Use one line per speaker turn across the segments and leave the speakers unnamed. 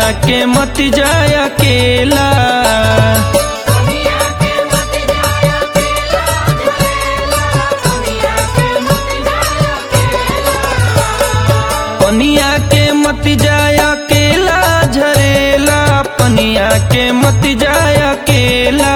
पनिया के मत जाय अकेला। पनिया के मत जाय अकेला झरेला, पनिया के मत जाय अकेला।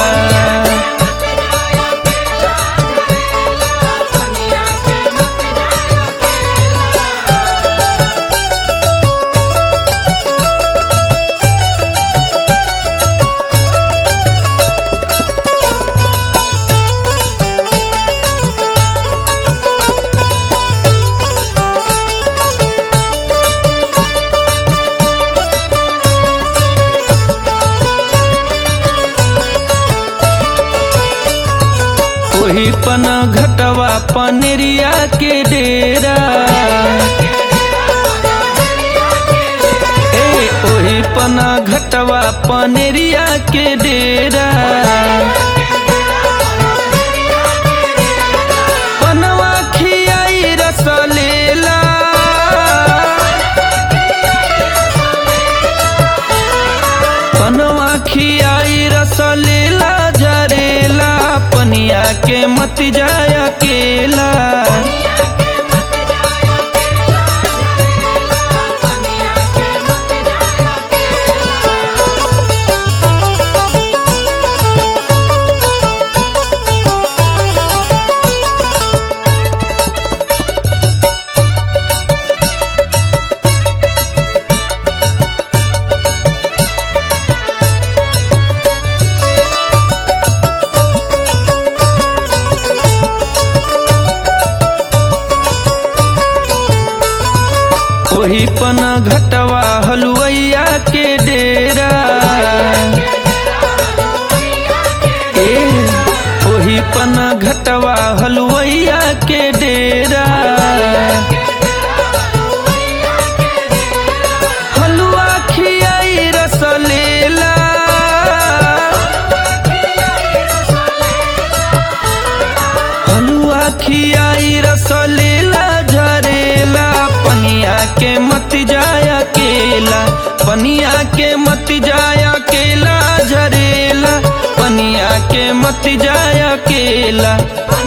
ओही पन घटवा पनेरिया के डेरा, ओही पन घटवा पनेरिया के डेरा। पनवा खियाई रस लेला, पनवा खियाई रस लेला झरेला, पनिया के मत जाय अकेला। ओही पन घटवा हलुवैया के डेरा, ओही पन घटवा हलुवैया के डेरा। हलुआ खियाई रस लेला, हलुआ खियाई रस लेला झरेला, पनिया के मत जाय अकेला। पनिया के मत जाय अकेला झरेला, पनिया के मत जाय अकेला।